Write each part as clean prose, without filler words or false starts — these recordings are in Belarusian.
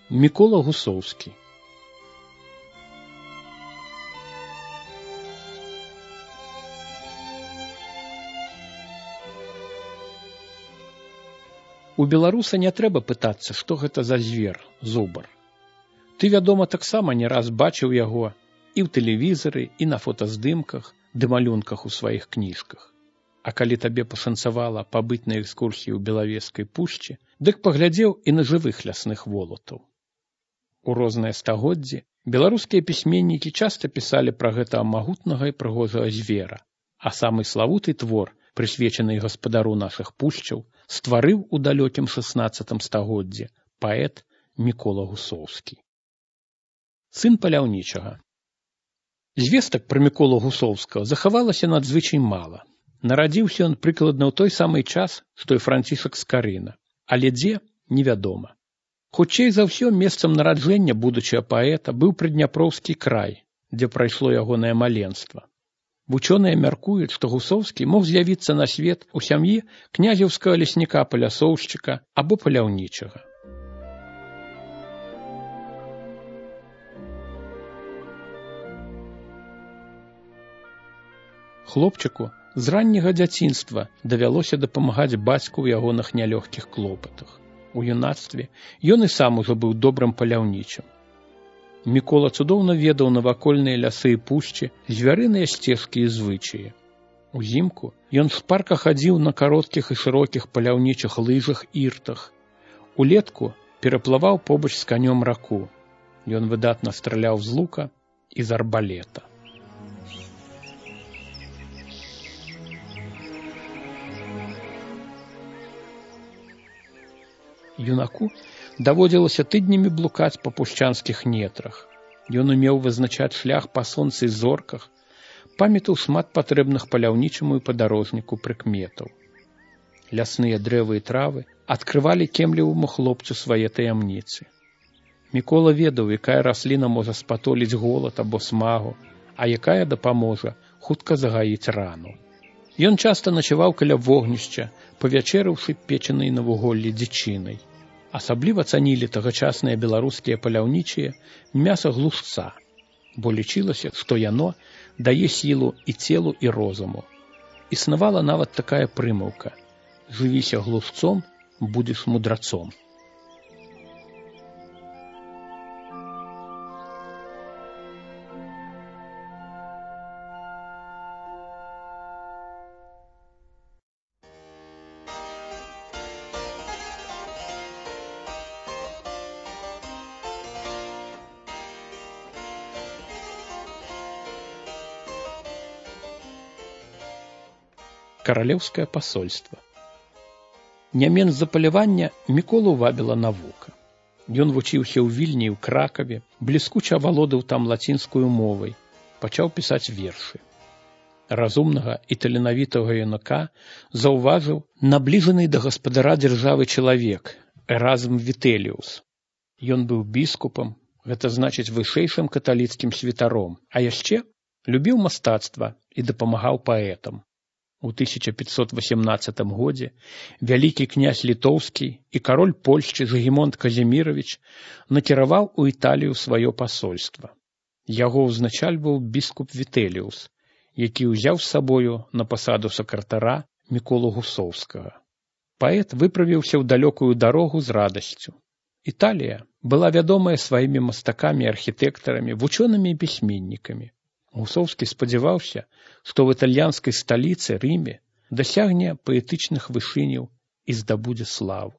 Мікола Гусоўскі. У беларуса не трэба пытацца, што гэта за звер, зубар. Ты, вядома, таксама не раз бачыў яго і ў тэлевізары, і на фотаздымках, ды малюнках у сваіх кніжках. А калі табе пашанцавала пабыць на экскурсіі ў Белавежскай пушчы, дык паглядзеў і на жывых лясных волатаў. У розныя стагоддзі беларускія пісьменнікі часта пісалі пра гэтага магутнага і прыгожага звера, а самы славуты твор, прысвечаны гаспадару нашых пушчаў, стварыў у далёкім 16 стагоддзі паэт Мікола Гусоўскі. Сын паляўнічага. Звестак пра Міколу Гусоўскага захавалася надзвычай мала. Нарадзіўся ён прыкладна ў той самы час, што і Францішак Скарына, але дзе – невядома. Хутчэй за ўсё, месцам нараджэння будучага паэта быў прыдняпроўскі край, дзе прайшло ягонае маленства. Вучоныя мяркуюць, што Гусоўскі мог з'явіцца на свет у сям'і князеўскага лесніка-палясоўшчыка або паляўнічага. Хлопчыку з ранняга дзяцінства давялося дапамагаць бацьку ў ягоных нялёгкіх клопатах. У юнацтве ён і сам ужо быў добрым паляўнічым. Мікола цудоўна ведаў навакольныя лясы і пушчы, звярыныя сцежкі і звычаі. Узімку ён шпарка хадзіў на кароткіх і шырокіх паляўнічых лыжах іртах. Улетку пераплываў побач з канём раку. Ён выдатна страляў з лука і з арбалета. Юнаку даводзілася тыднямі блукаць па пушчанскіх нетрах. Ён умеў вызначаць шлях па сонцы і зорках, памятаў шмат патрэбных паляўнічаму і падарожніку прыкметаў. Лясныя дрэвы і травы адкрывалі кемліваму хлопцу свае таямніцы. Мікола ведаў, якая расліна можа спатоліць голад або смагу, а якая дапаможа хутка загаіць рану. Ён часта начаваў каля вогнішча, павячэраўшы печанай на вуголлі дзічынай. Асабліва цанілі тагачасныя беларускія паляўнічыя мяса глушца, бо лічылася, што яно дае сілу і целу, і розуму. Існавала нават такая прымаўка: «Жывіся глушцом, будзеш мудрацом». Каралеўскае пасольства. Не менш за палявання Міколу вабіла навука. Ён вучыўся ў Вільні і ў Кракаве, бліскуча авалодаў там лацінскую мовай, пачаў пісаць вершы. Разумнага і таленавітага юнака заўважыў набліжаны да гаспадара дзяржавы чалавек Эразм Вітэліус. Ён быў біскупам, гэта значыць вышэйшым каталіцкім святаром, а яшчэ любіў мастацтва і дапамагаў паэтам. У 1518 годзе вялікі князь літоўскі і кароль Польшчы Жыгімонт Казіміравіч накіраваў у Італію сваё пасольства. Яго ўзначальваў біскуп Вітэліус, які ўзяў з сабою на пасаду сакратара Міколу Гусоўскага. Паэт выправіўся ў далёкую дарогу з радасцю. Італія была вядомая сваімі мастакамі і архітэктарамі, вучонымі і пісьменнікамі. Гусоўскі спадзяваўся, што ў італьянскай сталіцы Рыме дасягне паэтычных вышыняў і здабудзе славу.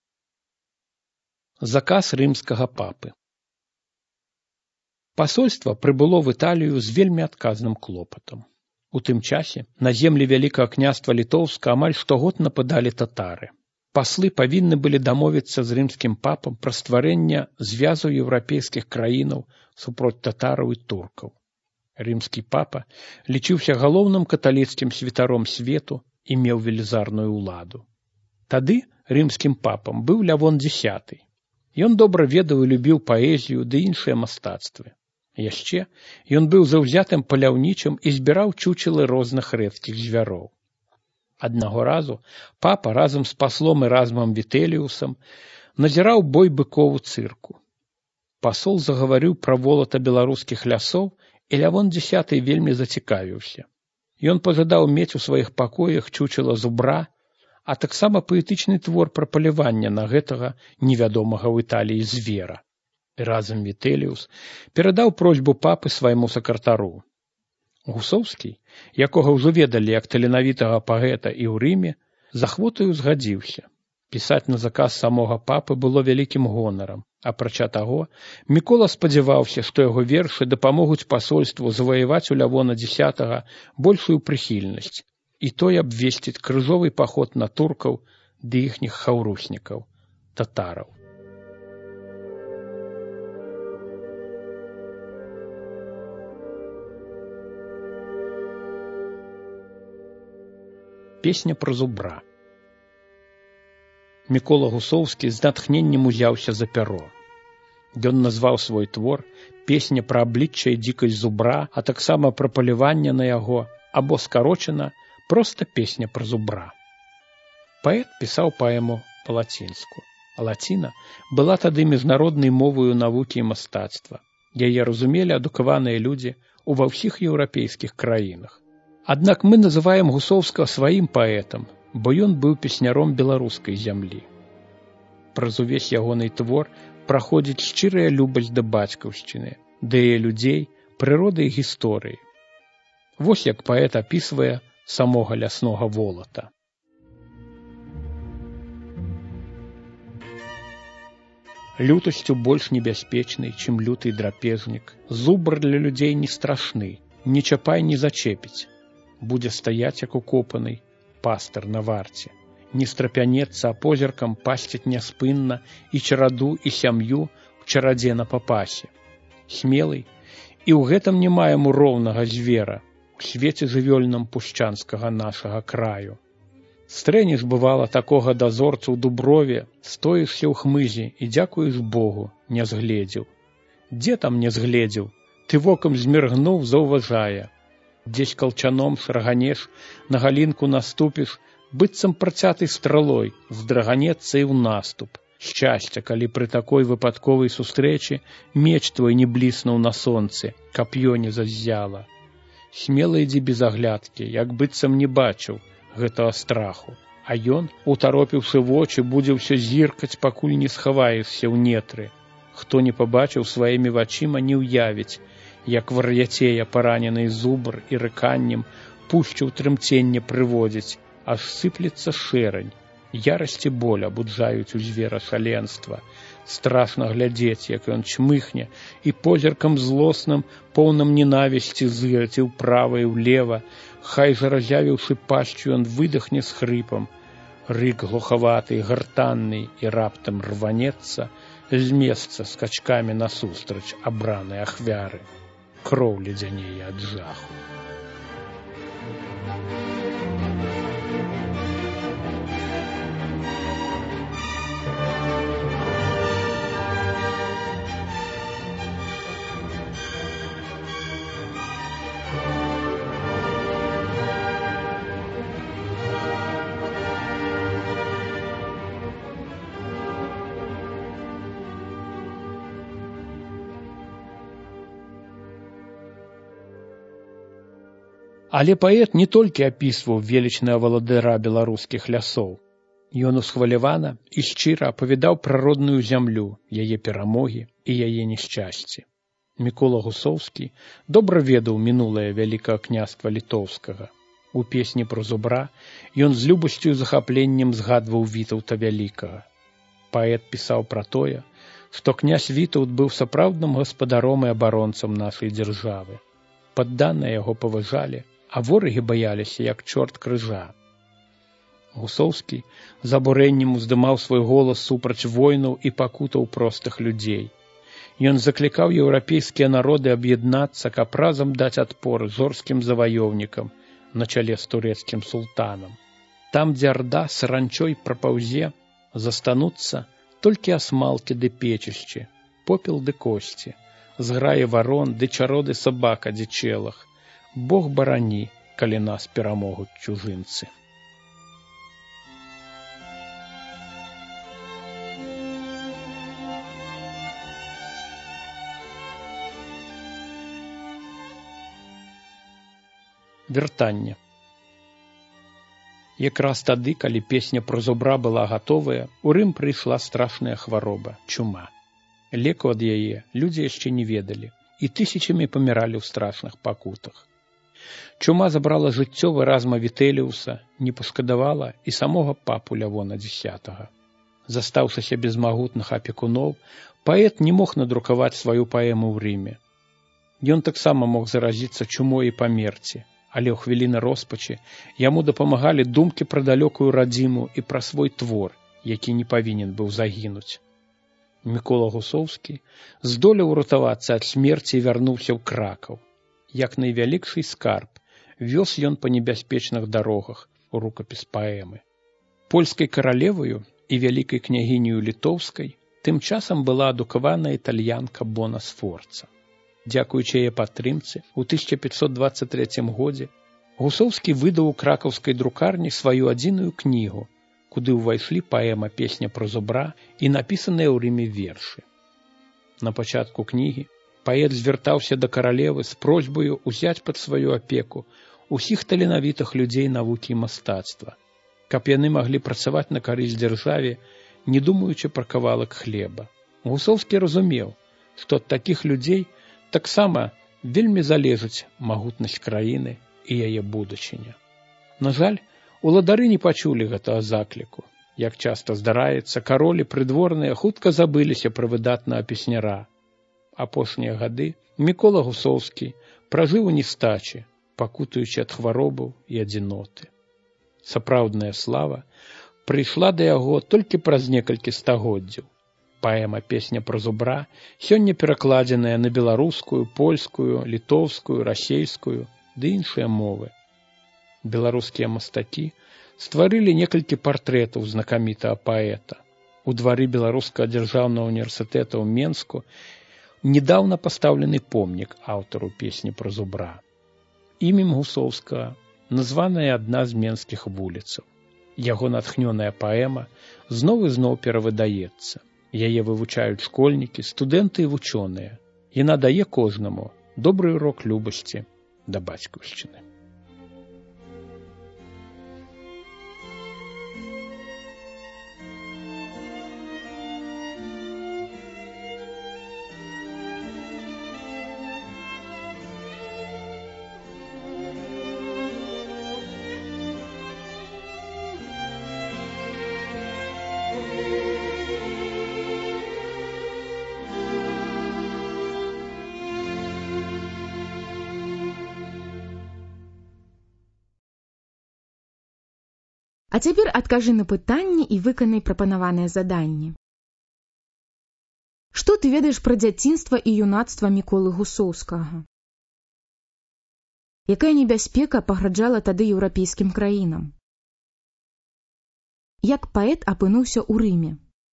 Заказ рымскага папы. Пасольства прыбыло в Італію з вельмі адказным клопатам. У тым часе на землі Вялікага княства Літоўска амаль штогод нападалі татары. Паслы павінны былі дамовіцца з рымскім папам пра стварэнне звязу еўрапейскіх краінаў супроць татараў і туркаў. Рымскі папа лічыўся галоўным каталіцкім святаром свету і меў велізарную ўладу. Тады рымскім папам быў Лявон X. Ён добра ведаў і любіў паэзію ды іншыя мастацтвы. Яшчэ ён быў заўзятым паляўнічым і збіраў чучелы розных рэдкіх звяроў. Аднаго разу папа разам з паслом Эразмам Вітэліусам назіраў бой быкоў у цырку. пасол загаварыў пра волата беларускіх лясоў, і Лявон X вельмі зацікавіўся. Ён пажадаў мець у сваіх пакоях чучела зубра, а таксама паэтычны твор пра паляванне на гэтага невядомага ў Італіі звера. Разам Вітэліус перадаў просьбу папы свайму сакратару. Гусоўскі, якога ўжо ведалі як таленавітага паэта і ў Рыме, з ахвотаю згадзіўся. Пісаць на заказ самога папы было вялікім гонарам. Апрача таго, Мікола спадзяваўся, што яго вершы дапамогуць пасольству заваяваць у Лявона X большую прыхільнасць, і той абвесціць крыжовы паход на туркаў ды іхніх хаўруснікаў, татараў. Песня пра зубра. Мікола Гусоўскі з натхненнем узяўся за пяро. Ён назваў свой твор «Песня пра аблічча і дзікасць зубра», а таксама пра паляванне на яго, або скарочана «Проста песня пра зубра». Паэт пісаў паэму па-лацінску. Лаціна была тады міжнароднай моваю навукі і мастацтва. Яе разумелі адукаваныя людзі ува ўсіх еўрапейскіх краінах. Аднак мы называем Гусоўскага сваім паэтам, бо ён быў песняром беларускай зямлі. Праз увесь ягоны твор праходзіць шчырая любасць да бацькаўшчыны, да яе людзей, прыроды і гісторыі. Вось як паэт апісвае самога ляснога волата. Лютасцю больш небяспечнай, чым люты драпежнік, зубр для людзей не страшны, не чапай не зачепіць. Будзе стаяць, як укопаны, пастар на варце. Не страпянецца, а позіркам пасціць няспынна і чараду, і сям'ю ў чарадзе на папасе. Смелый, і ў гэтым не маем роўнага звера, у свеце жывёльным пушчанскага нашага краю. Стрэнеш, бывала, такога дазорцу ў дуброве, стоішся ў хмызе і дзякуеш Богу, не згледзеў. Дзе там не згледзеў? Ты вокам зміргнув, заўважае. Дзесь калчаном шраганеш, на галінку наступіш, быццам працятай стралой, здраганецца і ў наступ. Шчасце, калі пры такой выпадковай сустрэчы меч твой не бліснуў на сонцы, кап'ё не заззяла. Смела ідзі без аглядкі, як быццам не бачыў гэтага страху, а ён, утаропіўшы вочы, будзе ўсё зіркаць, пакуль не схаваешся ў нетры. Хто не пабачыў сваімі вачыма, не ўявіць, як вар'яцея паранены зубр і рыканнем пушчу ў трымценне прыводзіць, аж сыплецца шэрань. Ярасць і боль абуджаюць у звера шаленства. Страшна глядзець, як ён чмыхне, і позіркам злосным, поўным ненавісці зыраць і ўправа і ўлева, хай жа разявіўшы пашчу, ён выдахне з хрыпам. Рык глухаваты, гартанны, і раптам рванецца з месца скачкамі насустрач абранай ахвяры. Кроў ледзянее ад жаху. Але паэт не толькі апісваў велічнага валадара беларускіх лясоў. Ён усхвалявана і шчыра апавядаў пра родную зямлю, яе перамогі і яе няшчасці. Мікола Гусоўскі добра ведаў мінулае вялікага княства літоўскага. У песні пра зубра ён з любасцю і захапленнем згадваў Вітаўта Вялікага. Паэт пісаў пра тое, што князь Вітаўт быў сапраўдным гаспадаром і абаронцам нашай дзяржавы. Падданыя яго паважалі, а ворагі баяліся, як чорт крыжа. Гусоўскі з абурэннем уздымаў свой голас супраць войнаў і пакутаў простых людзей. Ён заклікаў еўрапейскія народы аб'яднацца, каб разам даць адпор зорскім заваёўнікам на чале з турэцкім султанам. Там, дзе арда саранчой прапаўзе, застануцца толькі асмалкі ды печышчы, попел ды косці, зграі варон ды чароды сабак адзічэлых. Бог барані, калі нас перамогуць чужынцы. Вяртанне. Якраз тады, калі песня пра зубра была гатовая, у Рым прыйшла страшная хвароба – чума. Леку ад яе людзі яшчэ не ведалі і тысячамі паміралі ў страшных пакутах. Чума забрала жыццё Эразма Вітэліуса, не пашкадавала і самога папу Лявона X. Застаўшыся без магутных апекуноў, паэт не мог надрукаваць сваю паэму ў Рыме. Ён таксама мог заразіцца чумой і памерці, але ў хвіліны роспачы яму дапамагалі думкі пра далёкую радзіму і пра свой твор, які не павінен быў загінуць. Мікола Гусоўскі здолеў уратавацца ад смерці і вярнуўся ў Кракаў. Як найвялікшы скарб вёз ён па небяспечных дарогах у рукапіс паэмы. Польскай каралеваю і вялікай княгіняю літоўскай тым часам была адукавана італьянка Бона Сфорца. Дзякуючы яе падтрымцы, у 1523 годзе Гусоўскі выдаў у кракаўскай друкарні сваю адзіную кнігу, куды ўвайшлі паэма «Песня пра зубра» і напісаныя ў Рыме вершы. На пачатку кнігі паэт звяртаўся да каралевы з просьбаю ўзяць пад сваю апеку ўсіх таленавітых людзей навукі і мастацтва, каб яны маглі працаваць на карысць дзяржаве, не думаючы пра кавалак хлеба. Гусоўскі разумеў, што ад такіх людзей таксама вельмі залежыць магутнасць краіны і яе будучыня. На жаль, уладары не пачулі гэтага закліку. Як часта здараецца, каролі прыдворныя хутка забыліся пра выдатнага песняра. Апошнія гады Мікола Гусоўскі пражыў у нестачы, пакутуючы ад хваробаў і адзіноты. Сапраўдная слава прыйшла да яго толькі праз некалькі стагоддзяў. Паэма «Песня пра зубра» сёння перакладзеная на беларускую, польскую, літоўскую, расейскую ды іншыя мовы. Беларускія мастакі стварылі некалькі партрэтаў знакамітага паэта. У двары Беларускага дзяржаўнага універсітэта ў Менску недаўна пастаўлены помнік аўтару «Песні пра зубра». Імем Гусоўскага названая адна з менскіх вуліцаў. Яго натхнёная паэма зноў і зноў перавыдаецца. Яе вывучаюць школьнікі, студэнты і вучоныя. Яна дае кожнаму добры урок любасці да бацькаўшчыны. А цяпер адкажы на пытанні і выканай прапанаваныя заданні. Што ты ведаеш пра дзяцінства і юнацтва Міколы Гусоўскага? Якая небяспека пагражала тады еўрапейскім краінам? Як паэт апынуўся ў Рыме?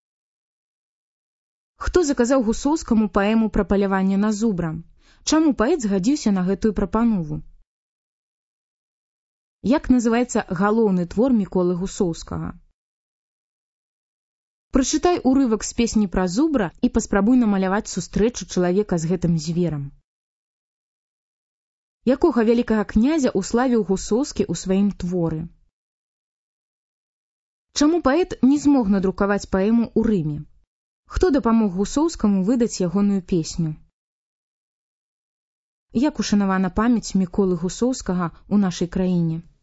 Хто заказаў Гусоўскаму паэму пра паляванне на зубра? Чаму паэт згадзіўся на гэтую прапанову? Як называецца галоўны твор Міколы Гусоўскага? Прачытай урывак з песні пра зубра і паспрабуй намаляваць сустрэчу чалавека з гэтым зверам. Якога вялікага князя уславіў Гусоўскі ў сваім творы? Чаму паэт не змог надрукаваць паэму ў Рыме? Хто дапамог Гусоўскаму выдаць ягоную песню? Як ушанавана памяць Міколы Гусоўскага ў нашай краіне?